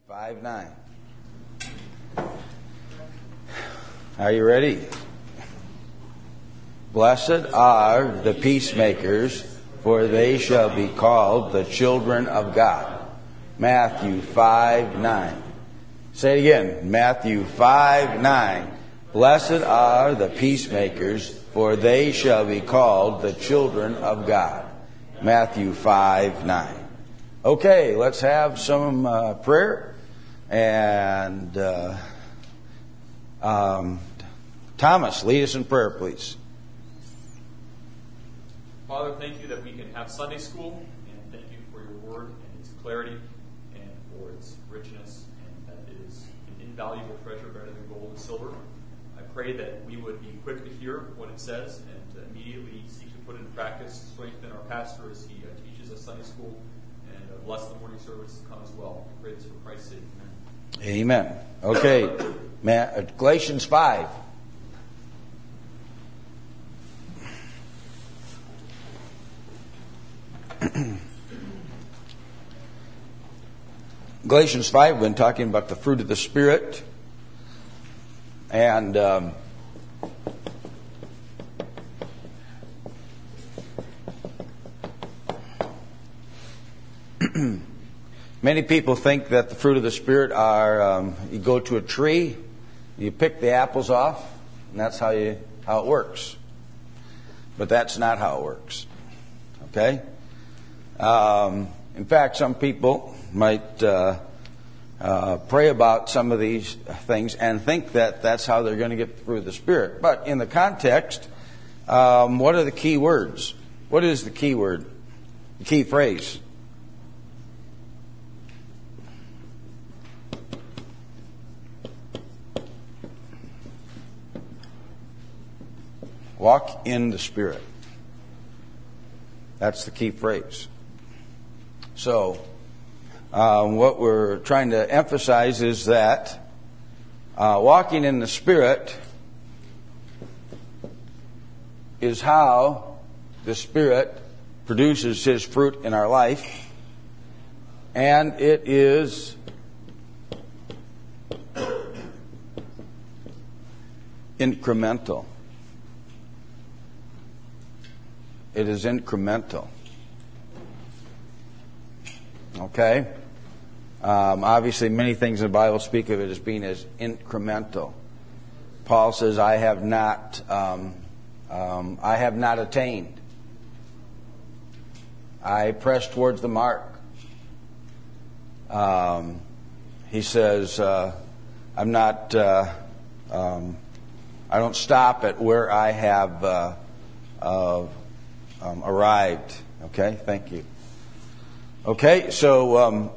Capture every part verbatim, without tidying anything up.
five nine. Are you ready? Blessed are the peacemakers, for they shall be called the children of God. Matthew five nine. Say it again. Matthew five nine. Blessed are the peacemakers, for they shall be called the children of God. Matthew five nine. Okay, let's have some uh, prayer. And uh, um, Thomas, lead us in prayer, please. Father, thank you that we can have Sunday school, and thank you for your word and its clarity and for its richness, and that it is an invaluable treasure better than gold and silver. I pray that we would be quick to hear what it says and to immediately seek to put it into practice, strengthen our pastor as he uh, teaches us Sunday school, and uh, bless the morning service to come as well. I pray this for Christ's sake. Amen. Amen. Okay, Ma- Galatians five. Galatians five, we've been talking about the fruit of the Spirit. And um, many people think that the fruit of the Spirit are, um, you go to a tree, you pick the apples off, and that's how you how it works. But that's not how it works. Okay? Um, in fact, some people might uh, uh, pray about some of these things and think that that's how they're going to get the fruit of the Spirit. But in the context, um, what are the key words? What is the key word? The key phrase? Walk in the Spirit. That's the key phrase. So, uh, what we're trying to emphasize is that uh, walking in the Spirit is how the Spirit produces His fruit in our life, and it is incremental. It is incremental. Okay? Um, obviously, many things in the Bible speak of it as being as incremental. Paul says, "I have not, um, um, I have not attained. I press towards the mark." Um, he says, uh, "I'm not. Uh, um, I don't stop at where I have uh, uh, um, arrived." Okay, thank you. Okay, so um,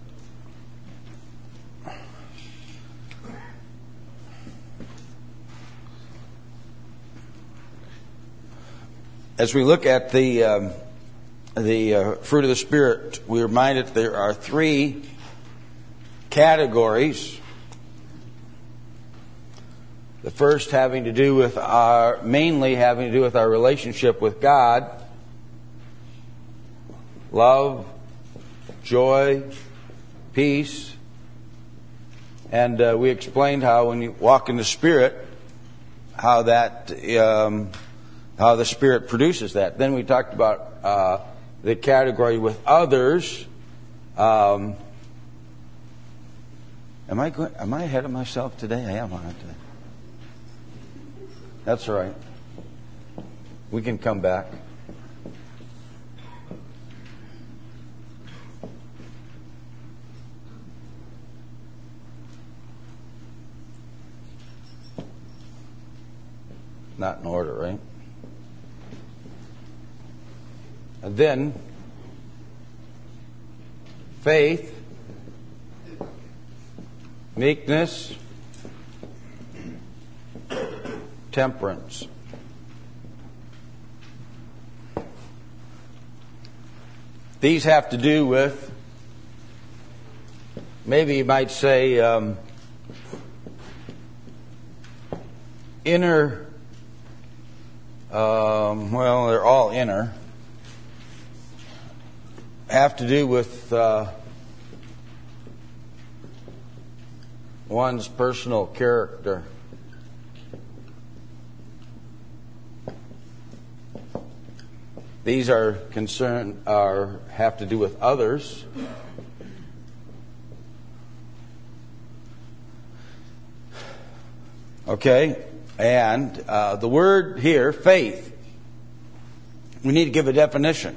as we look at the um, the uh, fruit of the Spirit, we're reminded there are three categories. The first having to do with our, mainly having to do with our relationship with God. Love, joy, peace. And uh, we explained how when you walk in the Spirit, how that, um, how the Spirit produces that. Then we talked about uh, the category with others. Um, am I going, am I ahead of myself today? I am, aren't I? That's all right. We can come back. Not in order, right? And then, faith, meekness, temperance. These have to do with, maybe you might say, um, inner, um, well, they're all inner, have to do with uh, one's personal character. These are concerned are have to do with others. Okay, and uh, the word here, faith, we need to give a definition.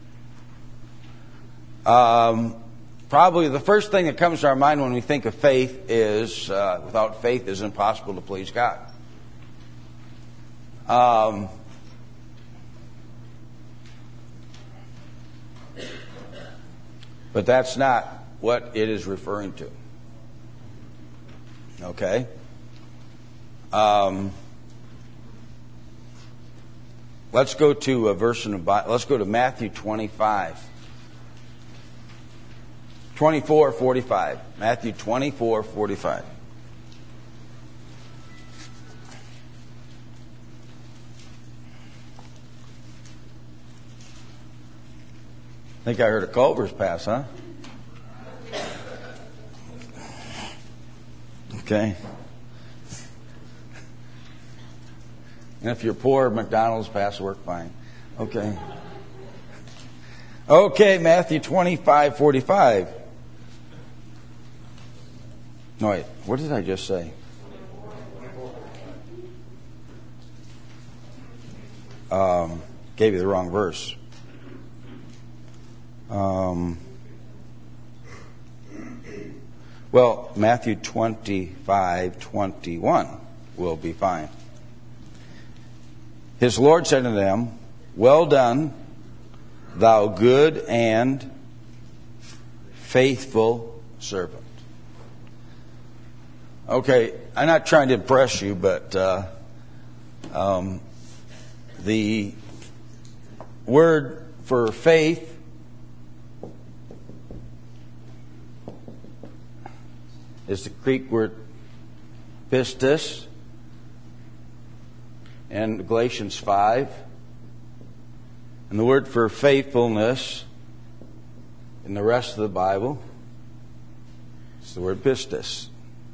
Um, probably the first thing that comes to our mind when we think of faith is, uh, without faith, it's impossible to please God. Um, but that's not what it is referring to. Okay? Um, let's go to a verse in the Bible. Let's go to Matthew twenty-five. twenty-four forty-five. Matthew twenty-four forty-five. I think I heard a Culver's pass, huh? Okay. And if you're poor, McDonald's pass work fine. Okay. Okay, Matthew twenty-five forty-five. No, wait. What did I just say? Um, gave you the wrong verse. Um, well, Matthew twenty-five twenty-one will be fine. His Lord said to them, "Well done, thou good and faithful servant." Okay, I'm not trying to impress you, but uh, um, the word for faith is the Greek word pistis in Galatians five. And the word for faithfulness in the rest of the Bible is the word pistis.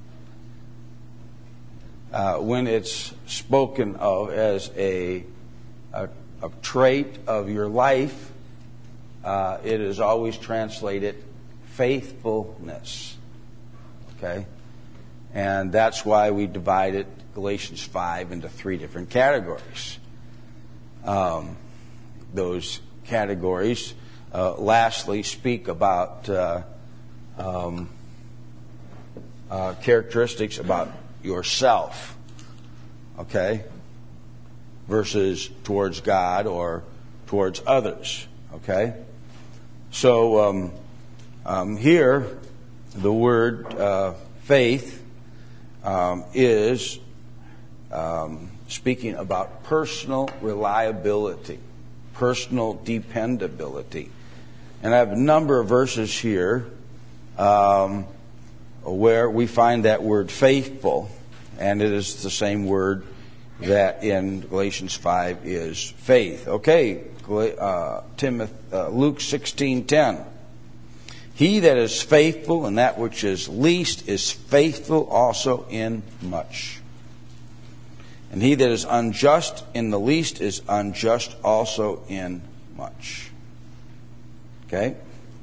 Uh, when it's spoken of as a, a, a trait of your life, uh, it is always translated faithfulness. Okay? And that's why we divided Galatians five into three different categories. Um, those categories, uh, lastly, speak about uh, um, uh, characteristics about yourself, okay, versus towards God or towards others, okay? So um, um, here, the word uh, faith um, is um, speaking about personal reliability, personal dependability. And I have a number of verses here um, where we find that word faithful, and it is the same word that in Galatians five is faith. Okay, uh, Timothy, uh, Luke sixteen ten. He that is faithful in that which is least is faithful also in much. And he that is unjust in the least is unjust also in much. Okay?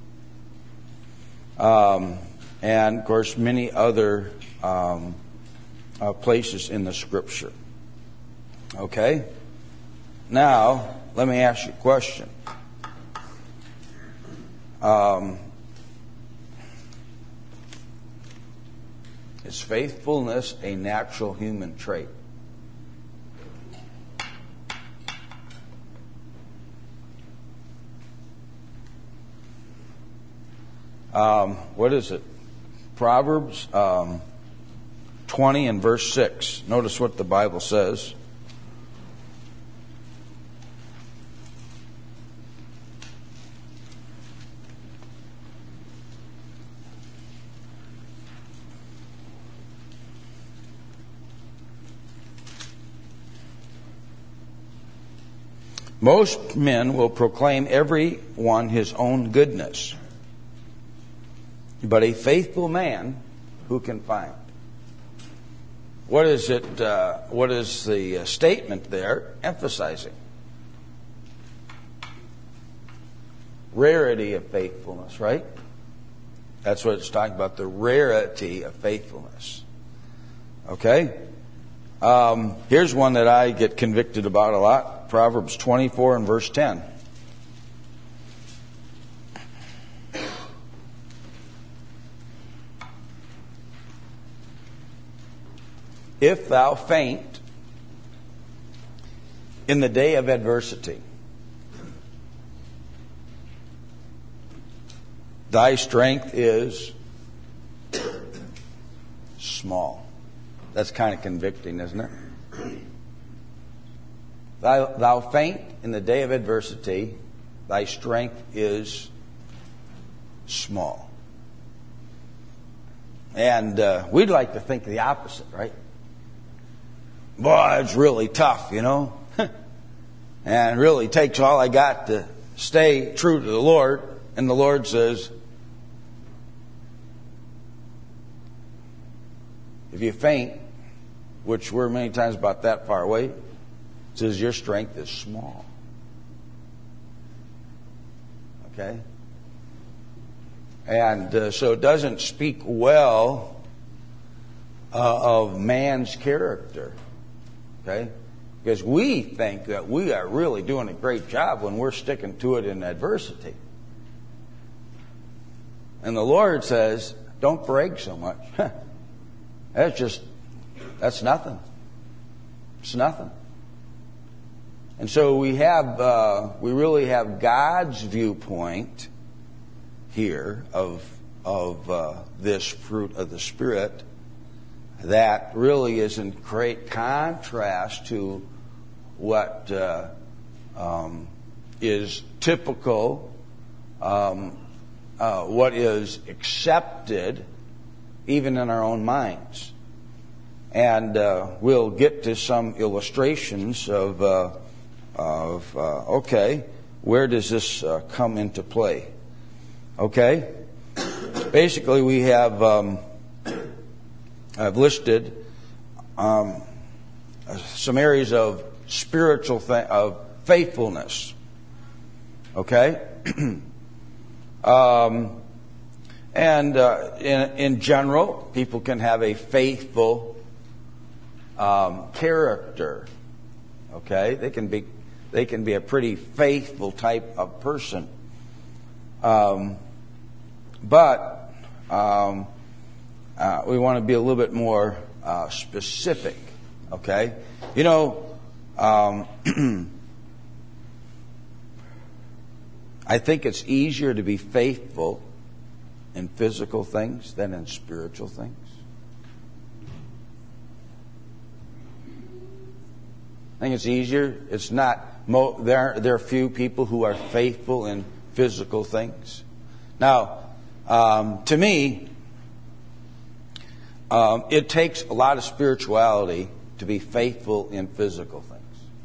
Um, and, of course, many other um, uh, places in the Scripture. Okay? Now, let me ask you a question. Um, is faithfulness a natural human trait? Um, what is it? Proverbs um, twenty and verse six. Notice what the Bible says. Most men will proclaim every one his own goodness, but a faithful man who can find? what is it? Uh, what is the uh, statement there emphasizing? Rarity of faithfulness, right? That's what it's talking about, the rarity of faithfulness. Okay? Um, here's one that I get convicted about a lot. Proverbs twenty-four and verse ten. If thou faint in the day of adversity, thy strength is small. That's kind of convicting, isn't it? Thou, thou faint in the day of adversity, thy strength is small. And uh, we'd like to think the opposite, right? Boy, it's really tough, you know. And it really takes all I got to stay true to the Lord. And the Lord says, if you faint, which we're many times about that far away, it says your strength is small. Okay? And uh, so it doesn't speak well uh, of man's character. Okay? Because we think that we are really doing a great job when we're sticking to it in adversity. And the Lord says, don't brag so much. That's just, that's nothing. It's nothing. And so we have, uh, we really have God's viewpoint here of, of uh, this fruit of the Spirit that really is in great contrast to what uh, um, is typical, um, uh, what is accepted even in our own minds. And uh, we'll get to some illustrations of, uh, of uh, okay, where does this uh, come into play? Okay? Basically, we have, um, I've listed um, some areas of spiritual, th- of faithfulness. Okay? um, and uh, in, in general, people can have a faithful um, character. Okay? They can be, they can be a pretty faithful type of person. Um, but um, uh, we want to be a little bit more uh, specific. Okay, you know, um, I think it's easier to be faithful in physical things than in spiritual things. I think it's easier. It's not. Mo- there, there are few people who are faithful in physical things. Now, um, to me, um, it takes a lot of spirituality to be faithful in physical things.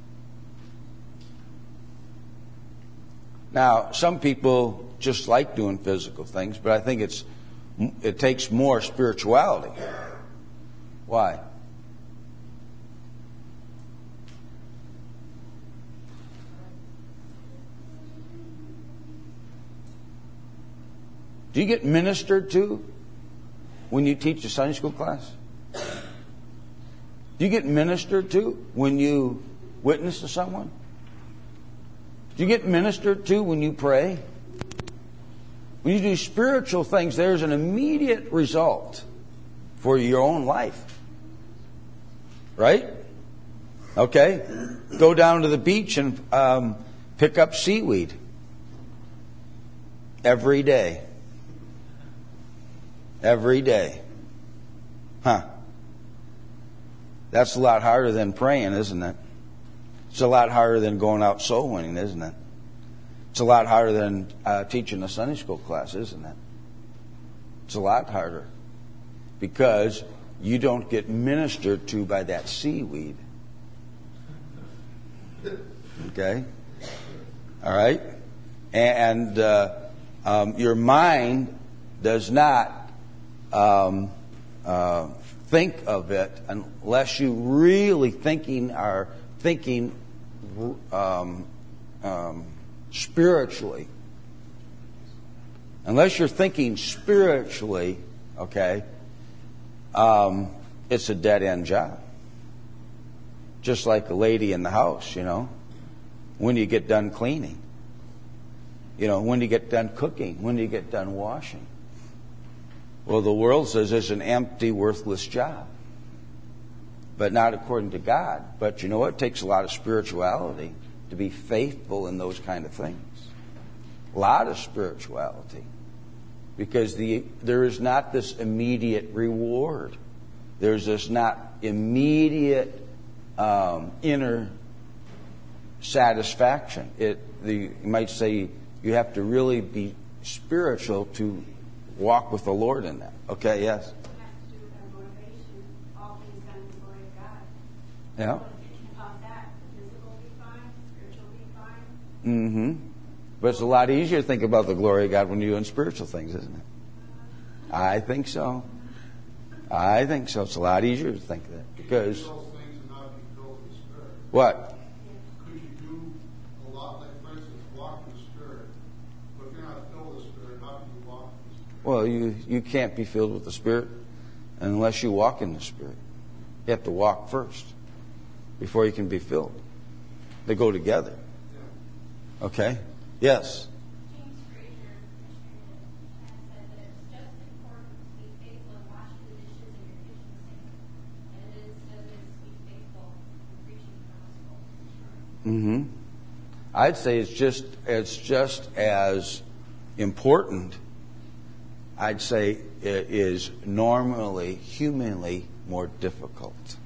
Now, some people just like doing physical things, but I think it's it takes more spirituality. Why? Do you get ministered to when you teach a Sunday school class? Do you get ministered to when you witness to someone? Do you get ministered to when you pray? When you do spiritual things, there's an immediate result for your own life. Right? Okay? Go down to the beach and um, pick up seaweed every day. Every day. Huh. That's a lot harder than praying, isn't it? It's a lot harder than going out soul winning, isn't it? It's a lot harder than uh, teaching a Sunday school class, isn't it? It's a lot harder. Because you don't get ministered to by that seaweed. Okay? All right? And uh, um, your mind does not Um, uh, think of it unless you really thinking are thinking um, um, spiritually. Unless you're thinking spiritually, okay, um, it's a dead-end job. Just like a lady in the house, you know. When do you get done cleaning? You know, when do you get done cooking? When do you get done washing? Well, the world says it's an empty, worthless job. But not according to God. But you know what? It takes a lot of spirituality to be faithful in those kind of things. A lot of spirituality. Because the there is not this immediate reward. There's this not immediate um, inner satisfaction. It the you might say you have to really be spiritual to walk with the Lord in that. Okay, yes. It has to do with our motivation. All things done in the glory of God. Yeah. So if you keep on that, the physical will be fine, spiritual will be fine. Mm-hmm. But it's a lot easier to think about the glory of God when you're doing spiritual things, isn't it? I think so. I think so. It's a lot easier to think that because those things and not be filled with the Spirit. What? Could you do a lot, like for instance, walk in the Spirit? But if you're not filled with the Spirit, how can you walk in the Spirit? Well, you, you can't be filled with the Spirit unless you walk in the Spirit. You have to walk first before you can be filled. They go together. Yeah. Okay? Yes. James Fraser, has said that it's just important to be faithful in washing the dishes in your kitchen sink, and it is as it is to be faithful in preaching the gospel. Mm-hmm. I'd say it's just it's just as important. I'd say it is normally, humanly, more difficult.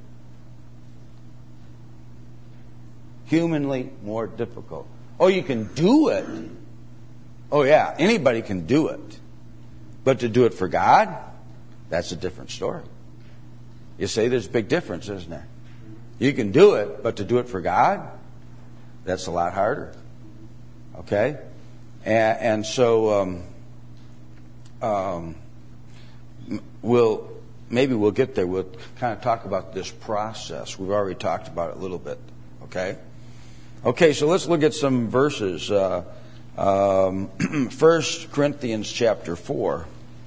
Humanly more difficult. Oh, you can do it. Oh, yeah, anybody can do it. But to do it for God, that's a different story. You say there's a big difference, isn't there? You can do it, but to do it for God, that's a lot harder. Okay? And, and so um, um, we'll maybe we'll get there. We'll kind of talk about this process. We've already talked about it a little bit. Okay? Okay, so let's look at some verses. Uh, um, First Corinthians chapter four.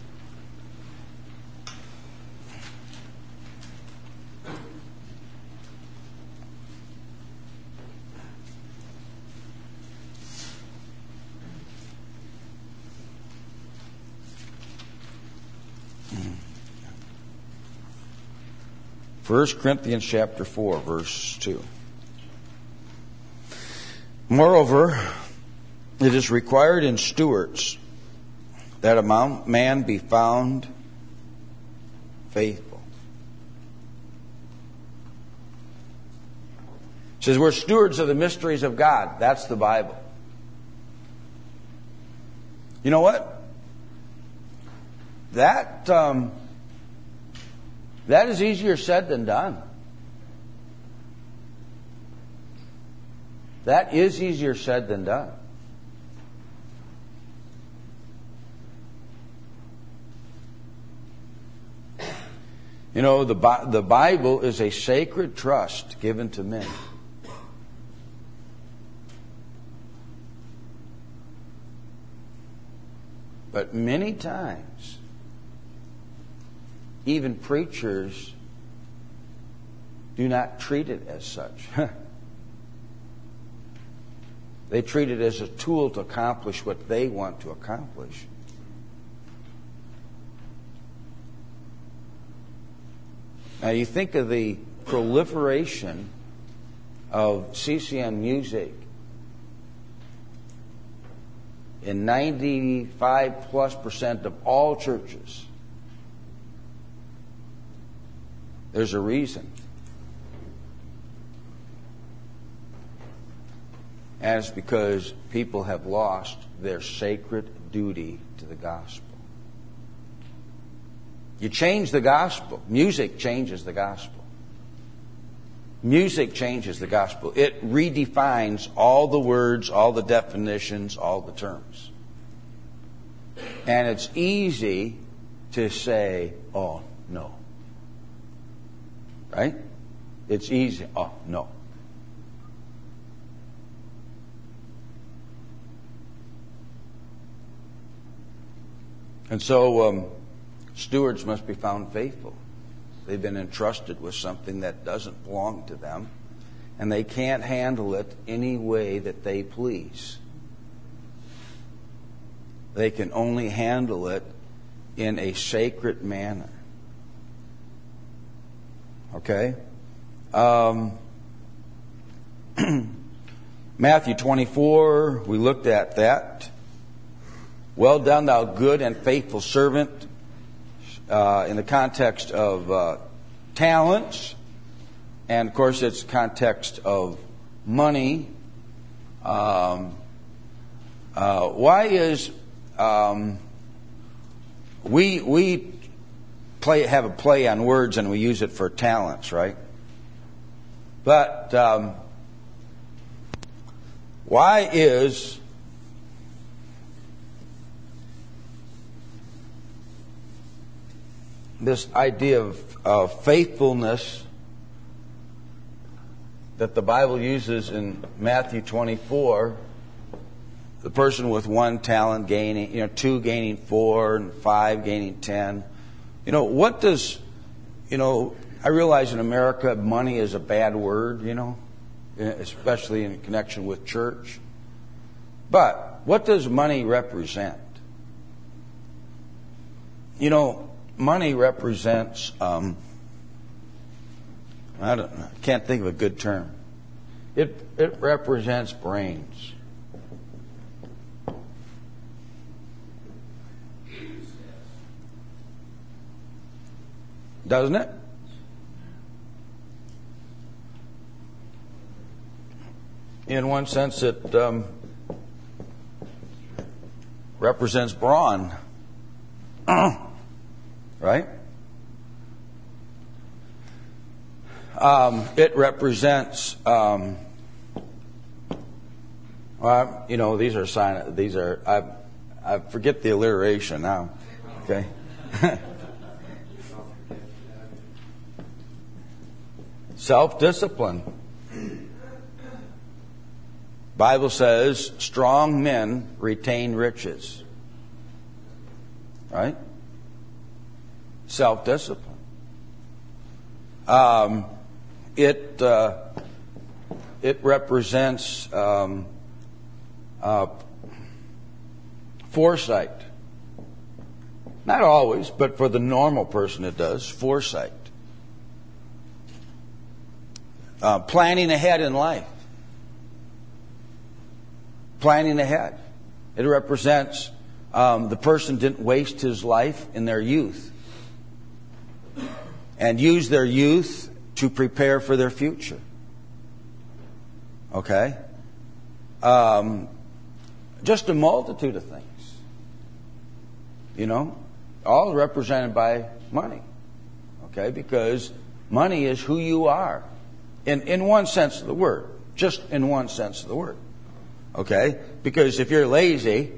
First Corinthians chapter four, verse two. Moreover, it is required in stewards that a man be found faithful. It says we're stewards of the mysteries of God. That's the Bible. You know what? That um, that is easier said than done. That is easier said than done. You know, the the Bible is a sacred trust given to men. But many times, even preachers do not treat it as such. They treat it as a tool to accomplish what they want to accomplish. Now you think of the proliferation of C C M music in ninety-five plus percent of all churches. There's a reason. And it's because people have lost their sacred duty to the gospel. You change the gospel. Music changes the gospel. Music changes the gospel. It redefines all the words, all the definitions, all the terms. And it's easy to say, oh, No. Right? It's easy. Oh, no. And so um, stewards must be found faithful. They've been entrusted with something that doesn't belong to them, and they can't handle it any way that they please. They can only handle it in a sacred manner. Okay? Um, Matthew twenty-four, we looked at that. Well done, thou good and faithful servant, uh, in the context of uh, talents. And, of course, it's context of money. Um, uh, why is... Um, we we play have a play on words and we use it for talents, right? But um, why is this idea of, of faithfulness that the Bible uses in Matthew twenty-four? The person with one talent gaining, you know, two gaining four, and five gaining ten. You know, what does, you know, I realize in America money is a bad word, you know, especially in connection with church. But what does money represent? You know, money represents, um, I don't know, I can't think of a good term. It it represents brains. Doesn't it? In one sense, it um, represents brawn. Right? Um, it represents, um, well, you know, these are sign. These are I, I forget the alliteration now. Okay. Self-discipline. Bible says strong men retain riches. Right? Self-discipline. Um, it uh, it represents um, uh, foresight. Not always, but for the normal person it does. Foresight. Uh, planning ahead in life. Planning ahead. It represents um, the person didn't waste his life in their youth and use their youth to prepare for their future. Okay? Um, just a multitude of things. You know? All represented by money. Okay? Because money is who you are. In in one sense of the word. Just in one sense of the word. Okay? Because if you're lazy,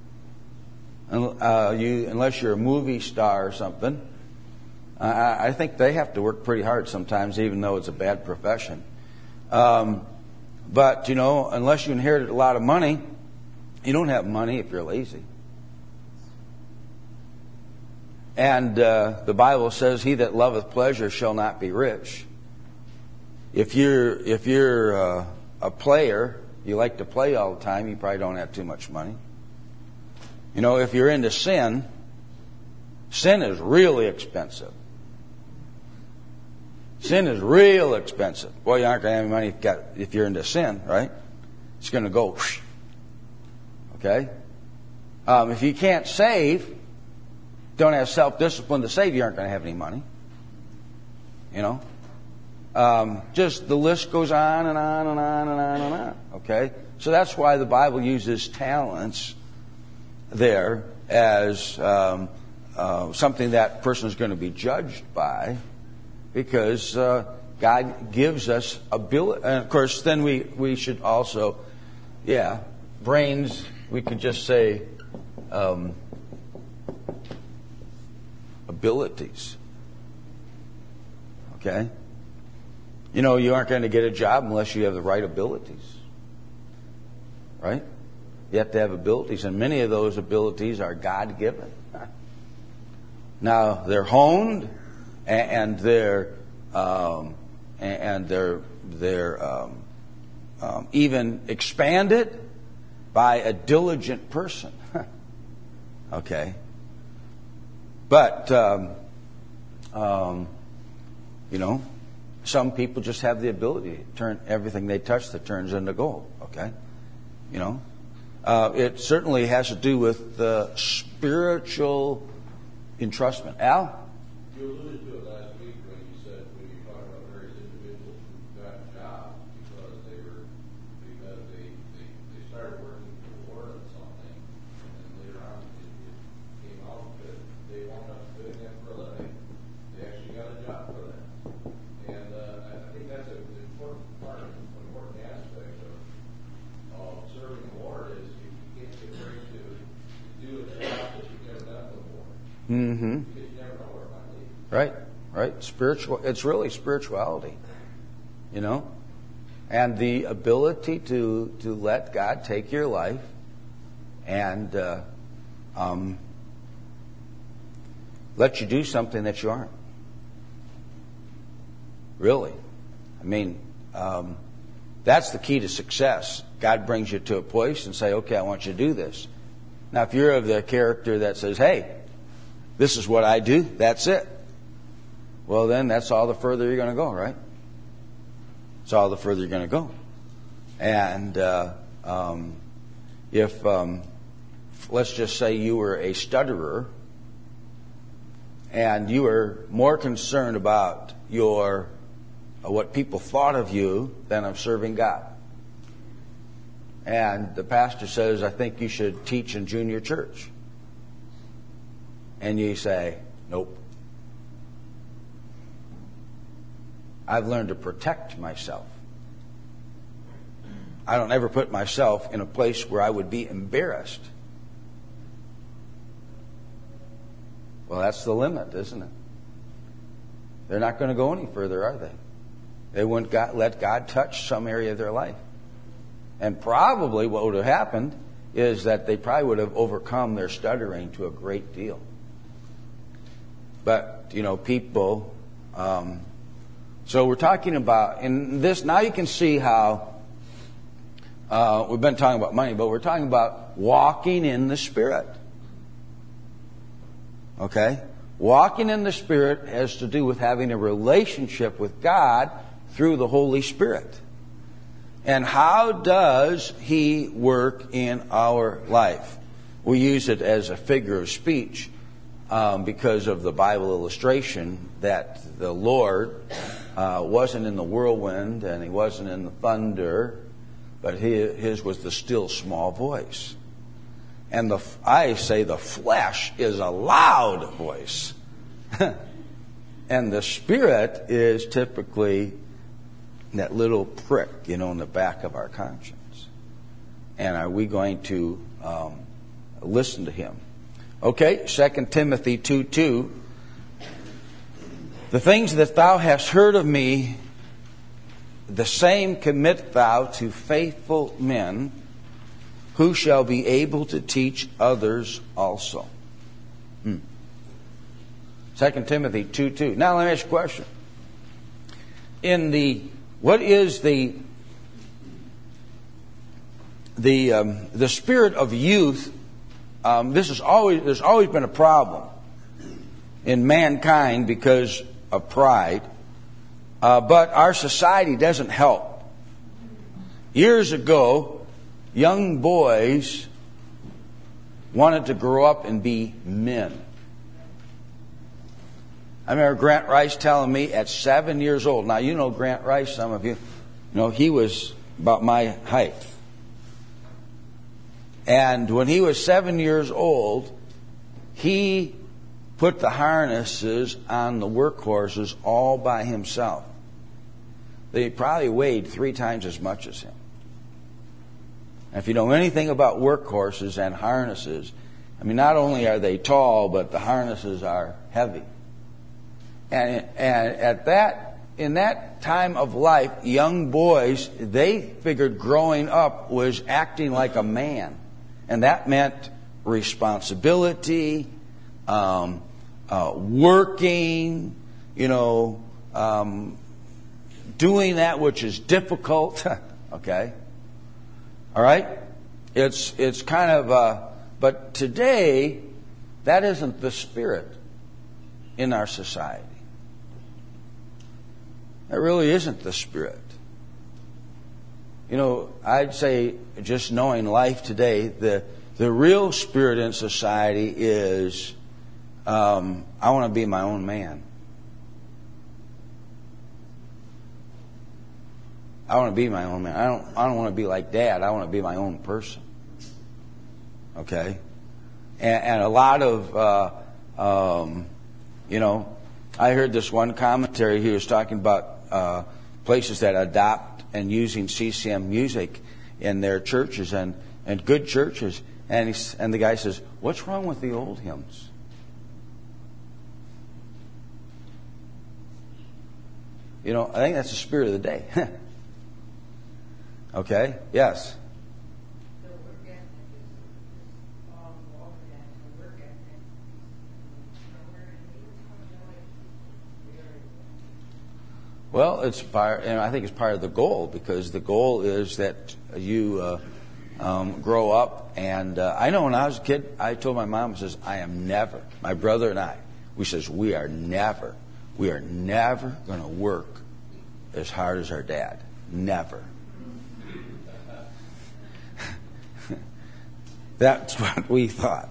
uh, you unless you're a movie star or something, uh, I think they have to work pretty hard sometimes, even though it's a bad profession. Um, but, you know, unless you inherited a lot of money, you don't have money if you're lazy. And uh, the Bible says, he that loveth pleasure shall not be rich. If you're if you're uh, a player, you like to play all the time, you probably don't have too much money. You know, if you're into sin, sin is really expensive. Sin is real expensive. Boy, you aren't going to have any money if, you got, if you're into sin, right? It's going to go. Whoosh. Okay? Um, if you can't save, don't have self-discipline to save, you aren't going to have any money. You know? Um, just the list goes on and on and on and on and on. Okay? So that's why the Bible uses talents there as um, uh, something that person is going to be judged by, because uh, God gives us ability. And of course, then we, we should also, yeah, brains, we could just say um, abilities. Okay? You know, you aren't going to get a job unless you have the right abilities. Right? You have to have abilities, and many of those abilities are God-given. Now, they're honed, and they're um, and they're they're um, um, even expanded by a diligent person. Okay, but um, um, you know, some people just have the ability to turn everything they touch that turns into gold. Okay, you know, uh, it certainly has to do with the spiritual entrustment. Al? You alluded to it last week when you said, when you talked about various individuals who got jobs because they were, because they, they, they started working for the Lord on something, and then later on it, it came out that they wound up doing that for a living. They actually got a job for that. And uh, I think that's an important part, an important aspect of, of serving the Lord is you can't get ready to do a job that you've never done before. Mm-hmm. Right, right. Spiritual. It's really spirituality, you know, and the ability to to let God take your life and uh, um, let you do something that you aren't. Really, I mean, um, that's the key to success. God brings you to a place and say, "Okay, I want you to do this." Now, if you're of the character that says, "Hey, this is what I do, that's it," well, then that's all the further you're going to go, right? It's all the further you're going to go. And uh, um, if, um, let's just say you were a stutterer and you were more concerned about your uh, what people thought of you than of serving God. And the pastor says, "I think you should teach in junior church." And you say, "Nope. I've learned to protect myself. I don't ever put myself in a place where I would be embarrassed." Well, that's the limit, isn't it? They're not going to go any further, are they? They wouldn't God, let God touch some area of their life. And probably what would have happened is that they probably would have overcome their stuttering to a great deal. But, you know, people... Um, so we're talking about... In this, now you can see how... Uh, we've been talking about money, but we're talking about walking in the Spirit. Okay? Walking in the Spirit has to do with having a relationship with God through the Holy Spirit. And how does He work in our life? We use it as a figure of speech um, because of the Bible illustration that the Lord uh, wasn't in the whirlwind and He wasn't in the thunder, but His, his was the still small voice. And the I say the flesh is a loud voice. And the Spirit is typically that little prick, you know, in the back of our conscience. And are we going to um, listen to Him? Okay, Second Timothy two two. The things that thou hast heard of me, the same commit thou to faithful men, who shall be able to teach others also. Hmm. Second Timothy two two. Now let me ask you a question. In the what is the the um, the spirit of youth? Um, this is always there's always been a problem in mankind because of pride, uh, but our society doesn't help. Years ago, young boys wanted to grow up and be men. I remember Grant Rice telling me at seven years old. Now, you know Grant Rice, some of you. You know, he was about my height. And when he was seven years old, he put the harnesses on the workhorses all by himself. They probably weighed three times as much as him. And if you know anything about workhorses and harnesses, I mean, not only are they tall, but the harnesses are heavy. And, and at that in that time of life, young boys, they figured growing up was acting like a man. And that meant responsibility, um, uh, working, you know, um, doing that which is difficult. Okay? All right? It's, it's kind of, uh, but today, that isn't the spirit in our society. That really isn't the spirit. You know, I'd say, just knowing life today, the the real spirit in society is, um, I want to be my own man. I want to be my own man. I don't. I don't want to be like Dad. I want to be my own person. Okay, and, and a lot of, uh, um, you know, I heard this one commentary. He was talking about uh, places that adopt and using C C M music in their churches and, and good churches. And he's, and the guy says, "What's wrong with the old hymns?" You know, I think that's the spirit of the day. Okay? Yes. Well, it's part, and I think it's part of the goal, because the goal is that you uh, um, grow up. And uh, I know when I was a kid, I told my mom, says, I am never, my brother and I, we says, we are never, we are never going to work as hard as our dad. Never. That's what we thought.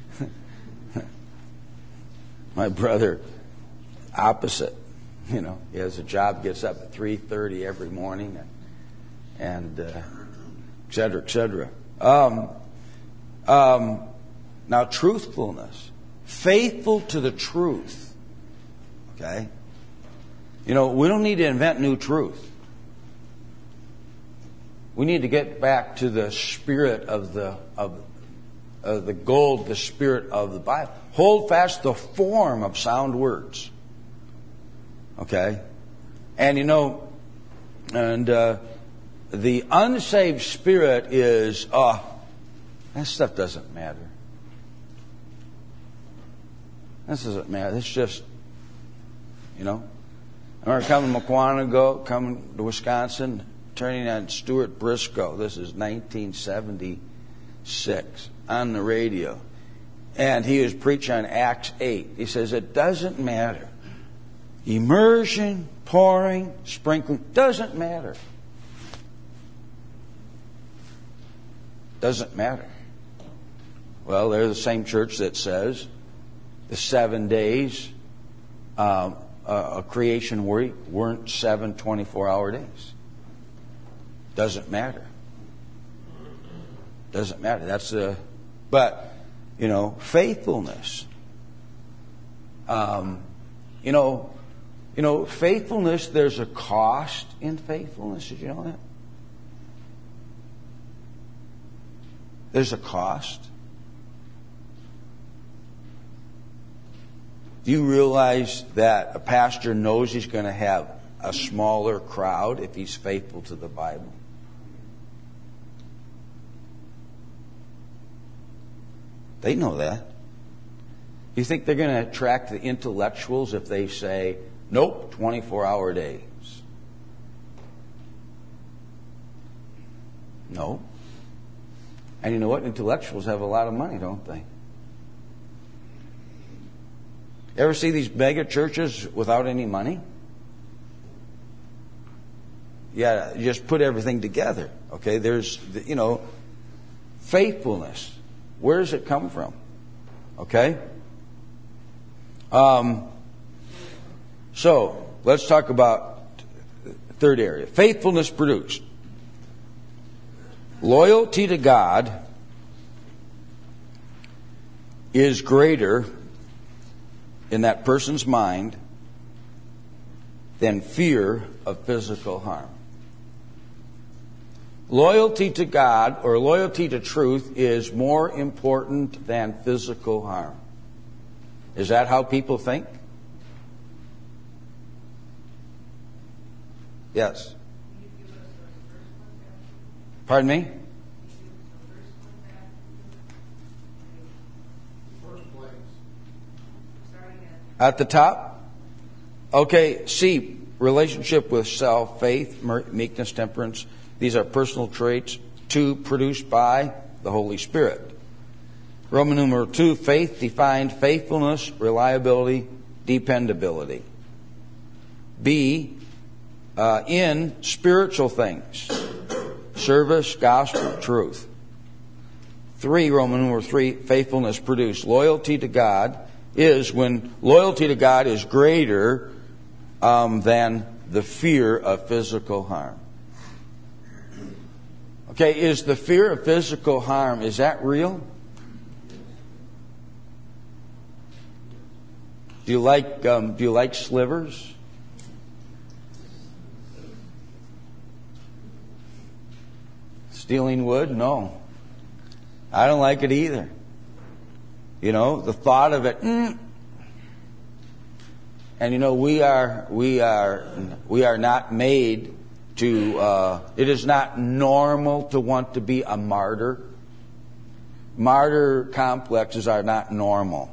My brother, opposite. You know, he has a job, gets up at three thirty every morning, and, and uh, et cetera, et cetera. Um, um, now, truthfulness. Faithful to the truth. Okay? You know, we don't need to invent new truth. We need to get back to the spirit of the of, of the gold, the spirit of the Bible. Hold fast the form of sound words. Okay? And you know, and uh, the unsaved spirit is, oh, that stuff doesn't matter. This doesn't matter. It's just, you know. I remember coming to Mukwonago, coming to Wisconsin, turning on Stuart Briscoe. This is nineteen seventy-six, on the radio. And he was preaching on Acts eight. He says, it doesn't matter. Immersion, pouring, sprinkling, doesn't matter. Doesn't matter. Well, they're the same church that says the seven days um, uh, a creation week weren't seven twenty-four hour days. Doesn't matter. Doesn't matter. That's the, but, you know, faithfulness. Um, you know, You know, faithfulness, there's a cost in faithfulness. Did you know that? There's a cost. Do you realize that a pastor knows he's going to have a smaller crowd if he's faithful to the Bible? They know that. You think they're going to attract the intellectuals if they say, nope, twenty-four hour days? No. And you know what? Intellectuals have a lot of money, don't they? Ever see these mega churches without any money? Yeah, you just put everything together. Okay, there's, you know, faithfulness. Where does it come from? Okay? Um, so, let's talk about the third area. Faithfulness produced. Loyalty to God is greater in that person's mind than fear of physical harm. Loyalty to God or loyalty to truth is more important than physical harm. Is that how people think? Yes. Pardon me? First place. At the top? Okay, C, relationship with self, faith, meekness, temperance. These are personal traits. Two, produced by the Holy Spirit. Roman numeral two, faith defined faithfulness, reliability, dependability. B, uh, in spiritual things, service, gospel, truth. Three, Roman numeral three, faithfulness produced. Loyalty to God is when loyalty to God is greater um, than the fear of physical harm. Okay, is the fear of physical harm, is that real? Do you like um, do you like slivers? Stealing wood? No. I don't like it either. You know, the thought of it. Mm. And you know, we are we are we are not made to. Uh, it is not normal to want to be a martyr. Martyr complexes are not normal.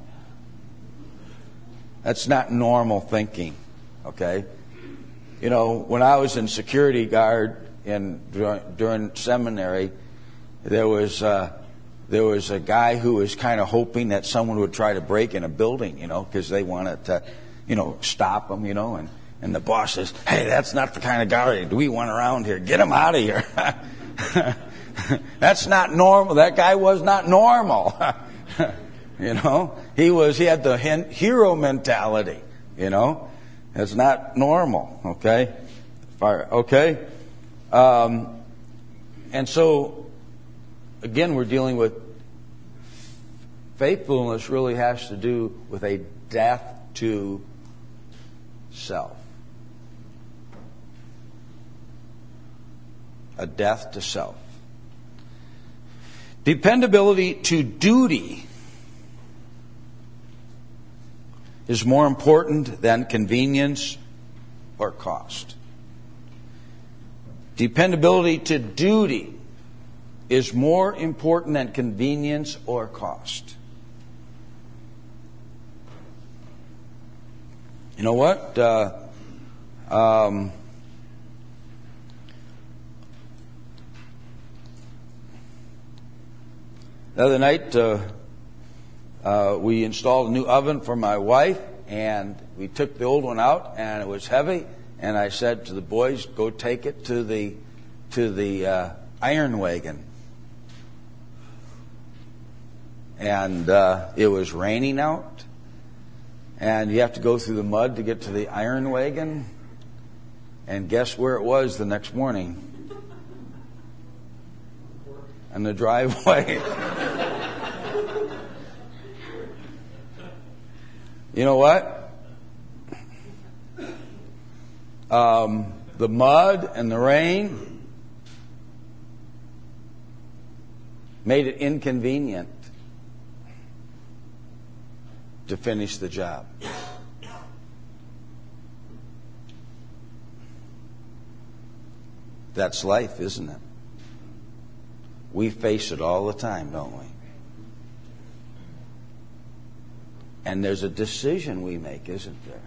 That's not normal thinking, okay? You know, when I was in security guard in during, during seminary, there was uh, there was a guy who was kind of hoping that someone would try to break in a building, you know, because they wanted to, you know, stop them, you know, and and the boss says, "Hey, that's not the kind of guy we want around here. Get him out of here." That's not normal. That guy was not normal. You know, he was, he had the hero mentality, you know. It's not normal, okay? Fire, okay? Um, and so, again, we're dealing with faithfulness really has to do with a death to self. A death to self. Dependability to duty is more important than convenience or cost. Dependability to duty is more important than convenience or cost. You know what? Uh, um, the other night, uh, Uh, we installed a new oven for my wife, and we took the old one out, and it was heavy. And I said to the boys, "Go take it to the to the uh, iron wagon." And uh, it was raining out, and you have to go through the mud to get to the iron wagon. And guess where it was the next morning? In the driveway. You know what? Um, the mud and the rain made it inconvenient to finish the job. That's life, isn't it? We face it all the time, don't we? And there's a decision we make, isn't there?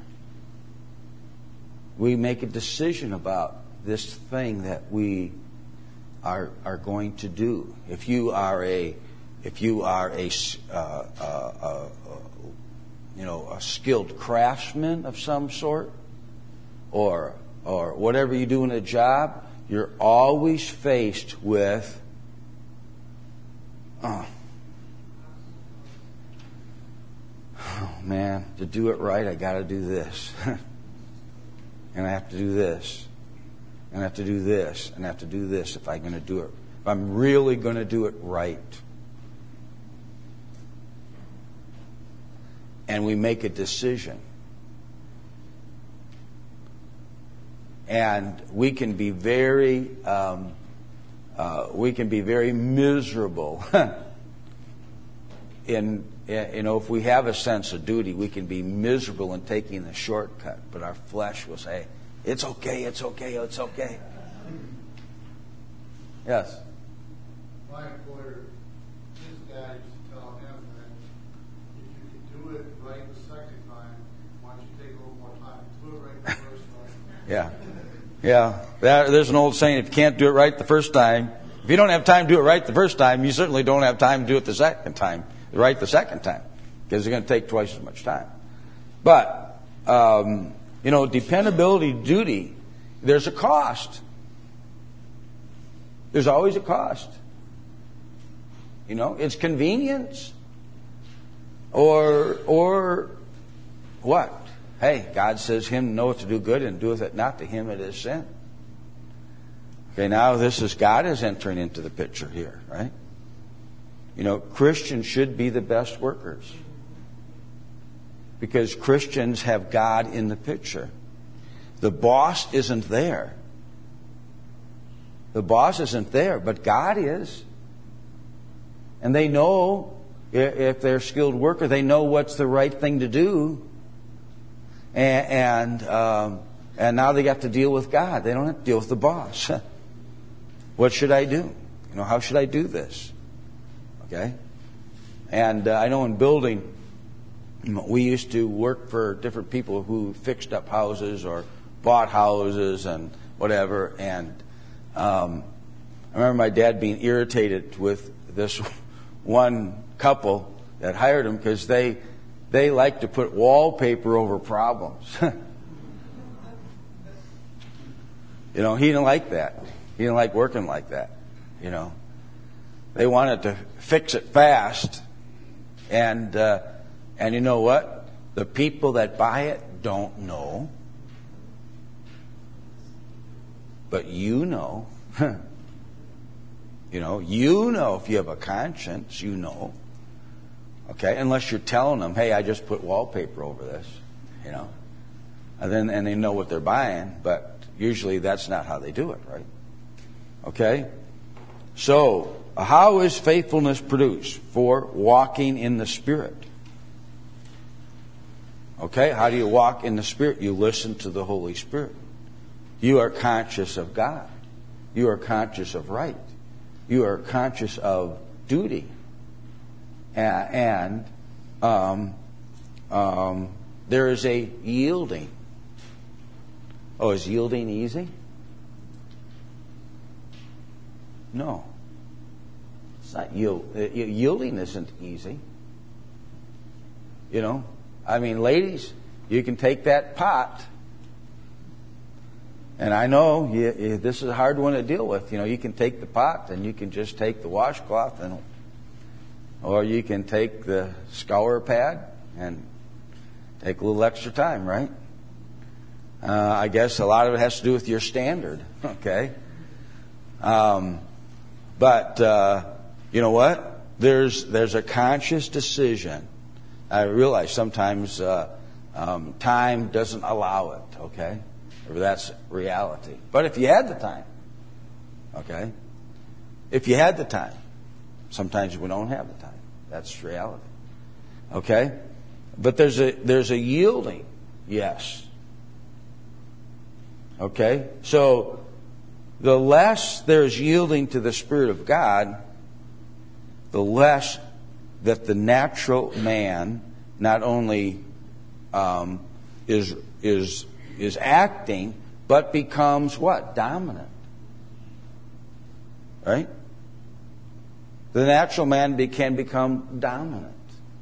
We make a decision about this thing that we are are going to do. If you are a, if you are a, uh, uh, uh, you know, a skilled craftsman of some sort, or or whatever you do in a job, you're always faced with, oh. Oh, man, to do it right, I got to do this. And I have to do this. And I have to do this. And I have to do this if I'm going to do it. If I'm really going to do it right. And we make a decision. And we can be very, um, uh, we can be very miserable in You know, if we have a sense of duty, we can be miserable in taking the shortcut. But our flesh will say, It's okay, it's okay, it's okay. Yes? My employer, his dad used to tell him that if you can do it right the second time, why don't you take a little more time to do it right the first time? Yeah. Yeah. That, there's an old saying, if you can't do it right the first time, if you don't have time to do it right the first time, you certainly don't have time to do it the second time, right the second time, because it's going to take twice as much time. But, um, you know, dependability duty, there's a cost. There's always a cost. You know, it's convenience. Or, or what? Hey, God says him knoweth to do good and doeth it not, to him it is sin. Okay, now this is God is entering into the picture here, right? You know, Christians should be the best workers. Because Christians have God in the picture. The boss isn't there. The boss isn't there, but God is. And they know, if they're a skilled worker, they know what's the right thing to do. And and, um, and now they got to deal with God. They don't have to deal with the boss. What should I do? You know, how should I do this? Okay? And uh, I know in building, we used to work for different people who fixed up houses or bought houses and whatever. And um, I remember my dad being irritated with this one couple that hired him because they they like to put wallpaper over problems. You know, he didn't like that. He didn't like working like that. You know, they wanted to fix it fast, and uh, and you know what? The people that buy it don't know, but you know. You know, you know if you have a conscience, you know. Okay, unless you're telling them, hey, I just put wallpaper over this, you know. And then and they know what they're buying, but usually that's not how they do it, right? Okay? So, how is faithfulness produced? For walking in the Spirit. Okay, how do you walk in the Spirit? You listen to the Holy Spirit. You are conscious of God. You are conscious of right. You are conscious of duty. And um, um, there is a yielding. Oh, is yielding easy? No. It's not yield. Yielding isn't easy. You know, I mean, ladies, you can take that pot. And I know you, you, this is a hard one to deal with. You know, you can take the pot and you can just take the washcloth, and, or you can take the scour pad and take a little extra time, right? Uh, I guess a lot of it has to do with your standard, okay? Um, but uh, you know what? There's there's a conscious decision. I realize sometimes uh, um, time doesn't allow it, okay? Or that's reality. But if you had the time, okay? If you had the time, sometimes we don't have the time. That's reality, okay? But there's a there's a yielding, yes. Okay? So, the less there's yielding to the Spirit of God, the less that the natural man not only um, is is is acting, but becomes what? Dominant. Right? The natural man be, can become dominant.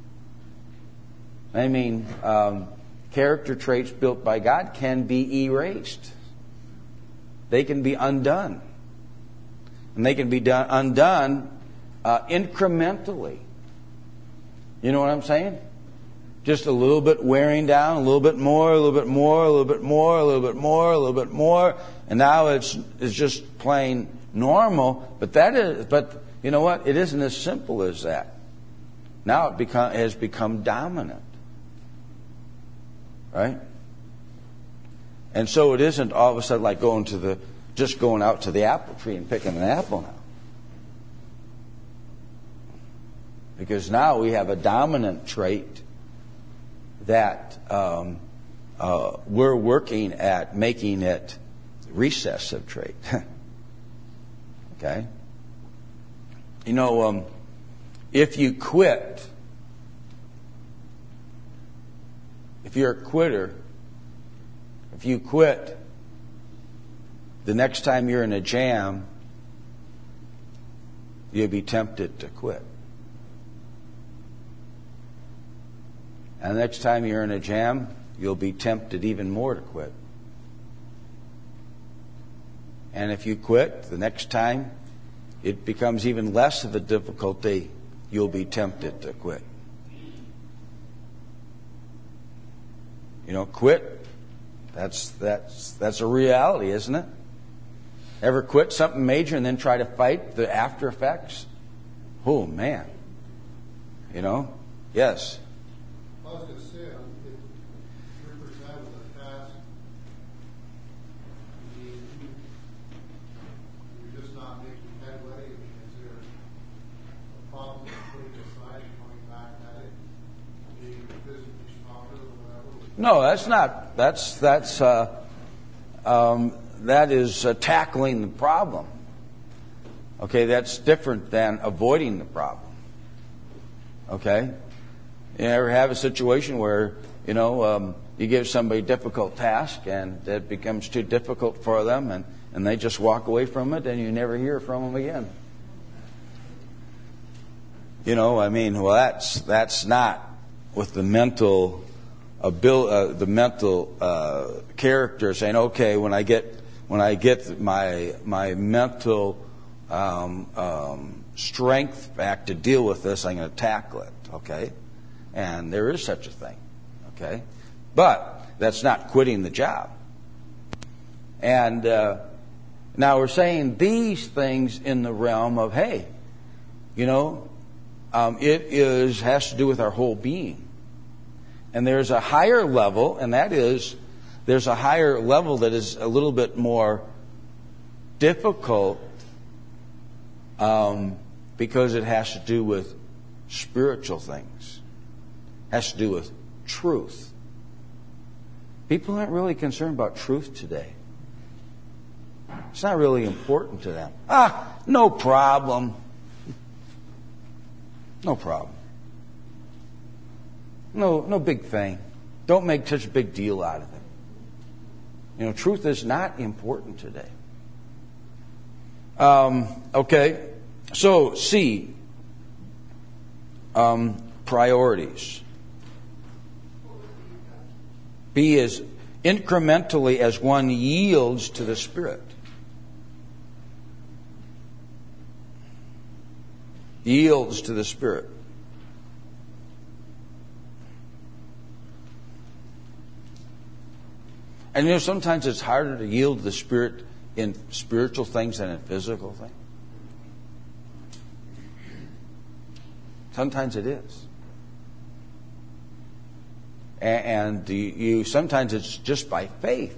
I mean, um, character traits built by God can be erased. They can be undone. And they can be done, undone uh, incrementally. You know what I'm saying? Just a little bit wearing down, a little bit more, a little bit more, a little bit more, a little bit more, a little bit more, and now it's it's just plain normal. But that is, but you know what? It isn't as simple as that. Now it become has become dominant, right? And so it isn't all of a sudden like going to the just going out to the apple tree and picking an apple now. Because now we have a dominant trait that um, uh, we're working at making it recessive trait. Okay? You know, um, if you quit, if you're a quitter, if you quit, the next time you're in a jam, you'll be tempted to quit. And the next time you're in a jam, you'll be tempted even more to quit. And if you quit, the next time it becomes even less of a difficulty, you'll be tempted to quit. You know, quit, that's that's that's a reality, isn't it? Ever quit something major and then try to fight the after effects? Oh, man. You know? Yes. I was going to say, if you're presented with a task, I mean, you're just not making headway. I mean, is there a problem with putting it aside and coming back at it, being physically stronger or whatever? No, that's not. That's that's uh, um, that is uh, tackling the problem. Okay, that's different than avoiding the problem. Okay. You ever have a situation where, you know, um, you give somebody a difficult task and it becomes too difficult for them and, and they just walk away from it and you never hear from them again? You know, I mean, well, that's that's not with the mental abil- uh, the mental uh, character saying, okay, when I get when I get my my mental um, um, strength back to deal with this, I'm going to tackle it. Okay. And there is such a thing, okay? But that's not quitting the job. And uh, now we're saying these things in the realm of, hey, you know, um, it is has to do with our whole being. And there's a higher level, and that is, there's a higher level that is a little bit more difficult um, because it has to do with spiritual things. Has to do with truth. People aren't really concerned about truth today. It's not really important to them. Ah, no problem. No problem. No, no big thing. Don't make such a big deal out of it. You know, truth is not important today. Um, okay, so C, um, priorities. B is incrementally as one yields to the Spirit. Yields to the Spirit. And you know, sometimes it's harder to yield to the Spirit in spiritual things than in physical things. Sometimes it is. And you sometimes it's just by faith.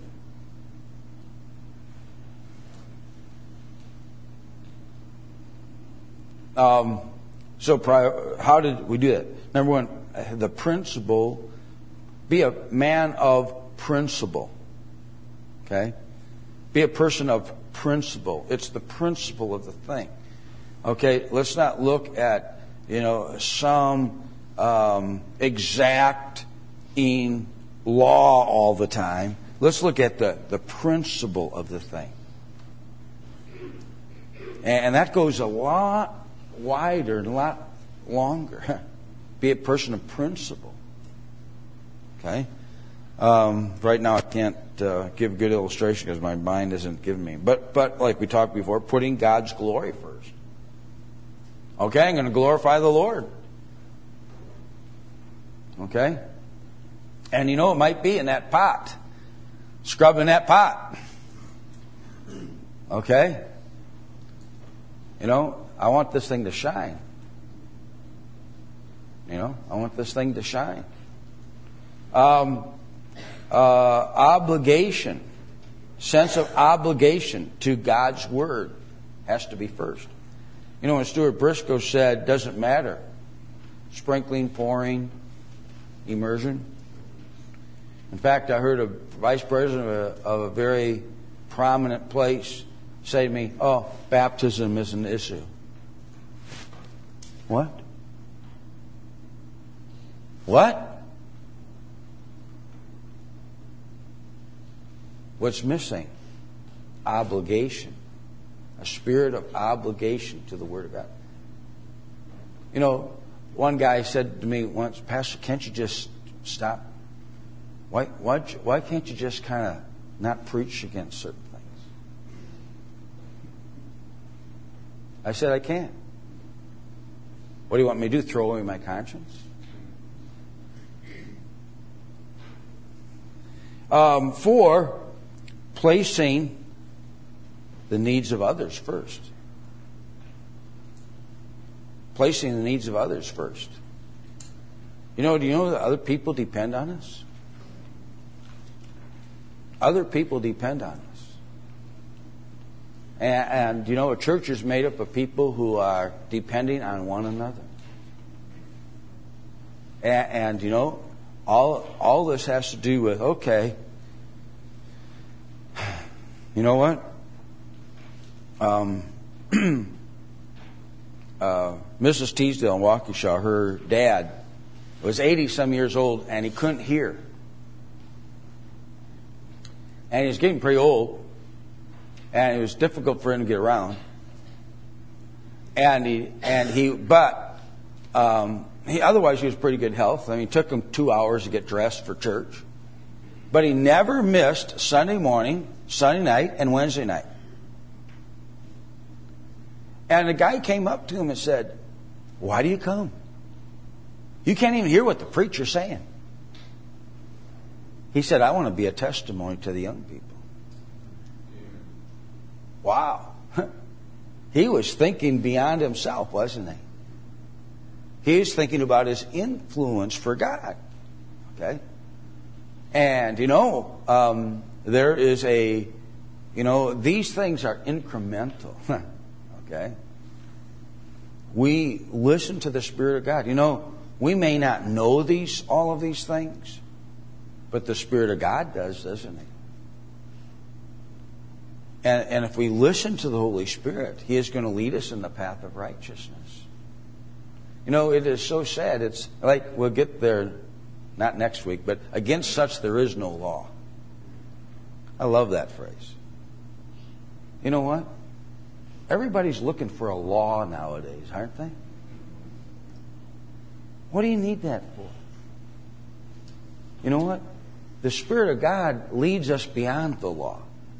Um, so prior, how did we do that? Number one, the principle, be a man of principle. Okay? Be a person of principle. It's the principle of the thing. Okay, let's not look at, you know, some um, exact in law all the time. Let's look at the, the principle of the thing. And that goes a lot wider and a lot longer. Be a person of principle. Okay? Um, right now I can't uh, give a good illustration because my mind isn't giving me. But, but like we talked before, putting God's glory first. Okay, I'm going to glorify the Lord. Okay? And you know, it might be in that pot. Scrubbing that pot. Okay? You know, I want this thing to shine. You know, I want this thing to shine. Um, uh, obligation. Sense of obligation to God's Word has to be first. You know, when Stuart Briscoe said, doesn't matter. Sprinkling, pouring, immersion. In fact, I heard a vice president of a, of a very prominent place say to me, "Oh, baptism is an issue." What? What? What's missing? Obligation. A spirit of obligation to the Word of God. You know, one guy said to me once, "Pastor, can't you just stop? Why, why, why can't you just kind of not preach against certain things?" I said, "I can't." What do you want me to do? Throw away my conscience? Um, four, placing the needs of others first. Placing the needs of others first. You know, do you know that other people depend on us? Other people depend on us. And, and you know, a church is made up of people who are depending on one another. And, and you know, all all this has to do with, okay, you know what? Um, uh, Missus Teasdale in Waukesha, her dad was eighty-some years old and he couldn't hear. And he was getting pretty old. And it was difficult for him to get around. And he, and he, but, um, he, otherwise he was pretty good health. I mean, it took him two hours to get dressed for church. But he never missed Sunday morning, Sunday night, and Wednesday night. And the guy came up to him and said, "Why do you come? You can't even hear what the preacher's saying." He said, "I want to be a testimony to the young people." Wow. He was thinking beyond himself, wasn't he? He was thinking about his influence for God. Okay? And, you know, um, there is a, you know, these things are incremental. Okay? We listen to the Spirit of God. You know, we may not know these, all of these things, but the Spirit of God does, doesn't He? And, and if we listen to the Holy Spirit, He is going to lead us in the path of righteousness. You know, it is so sad. It's like, we'll get there, not next week, but against such there is no law. I love that phrase. You know what? Everybody's looking for a law nowadays, aren't they? What do you need that for? You know what? The Spirit of God leads us beyond the law.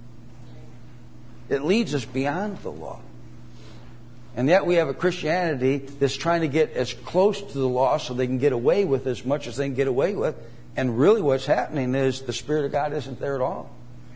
It leads us beyond the law. And yet we have a Christianity that's trying to get as close to the law so they can get away with as much as they can get away with. And really what's happening is the Spirit of God isn't there at all.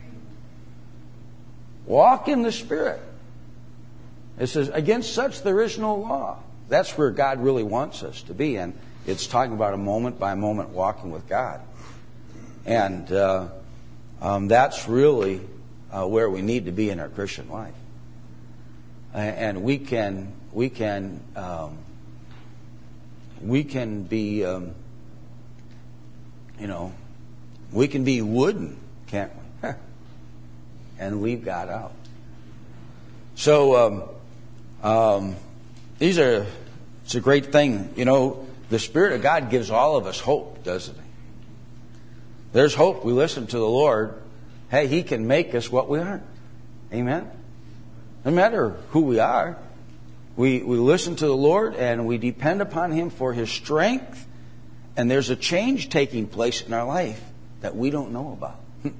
Walk in the Spirit. It says, against such there is no law. That's where God really wants us to be. And it's talking about a moment by moment walking with God. And uh, um, that's really uh, where we need to be in our Christian life. And we can, we can, um, we can be, um, you know, we can be wooden, can't we? And leave God out. So um, um, these are, it's a great thing. You know, the Spirit of God gives all of us hope, doesn't He? There's hope. We listen to the Lord. Hey, He can make us what we aren't. Amen? No matter who we are, we, we listen to the Lord and we depend upon Him for His strength. And there's a change taking place in our life that we don't know about.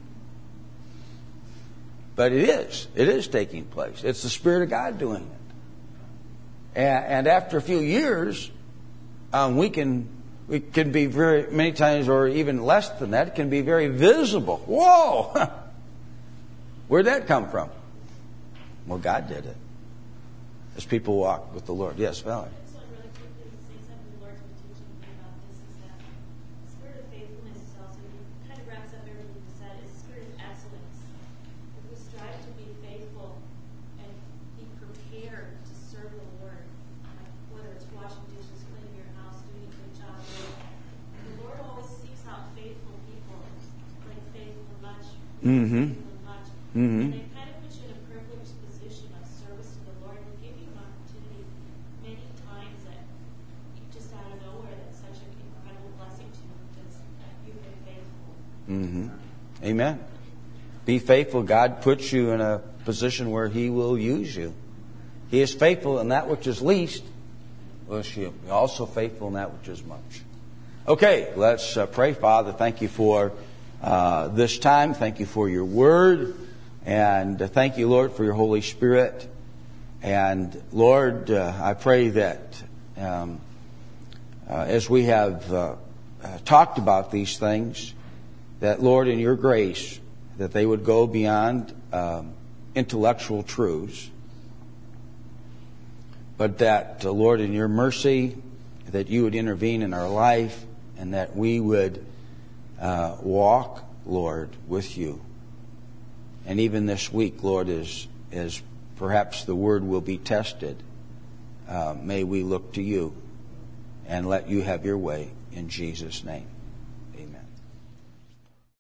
But it is. It is taking place. It's the Spirit of God doing it. And, and after a few years, um, we can we can be very, many times, or even less than that, it can be very visible. Whoa! Where'd that come from? Well, God did it. As people walk with the Lord. Yes, Valerie. I just want to really quickly say something the Lord's been teaching me about this, is that the spirit of faithfulness is also, it kind of wraps up everything you said, is the spirit of excellence. If we strive to be faithful and be prepared to serve the Lord, like whether it's washing dishes, cleaning your house, doing a good job, the Lord always seeks out faithful people. Mm-hmm. much. Mm-hmm. And they kind of put you in a privileged position of service to the Lord. They give you an opportunity many times that you just out of nowhere that's such an incredible blessing to you because you've been faithful. Mm-hmm. Amen. Be faithful. God puts you in a position where He will use you. He is faithful in that which is least. Will she be also faithful in that which is much? Okay, let's uh, pray. Father, thank you for uh, this time. Thank you for your word. And uh, thank you, Lord, for your Holy Spirit. And Lord, uh, I pray that um, uh, as we have uh, uh, talked about these things, that, Lord, in your grace, that they would go beyond um, intellectual truths, but that, uh, Lord, in your mercy, that you would intervene in our life and that we would uh, walk, Lord, with you. And even this week, Lord, as, as perhaps the word will be tested, uh, may we look to you and let you have your way in Jesus' name.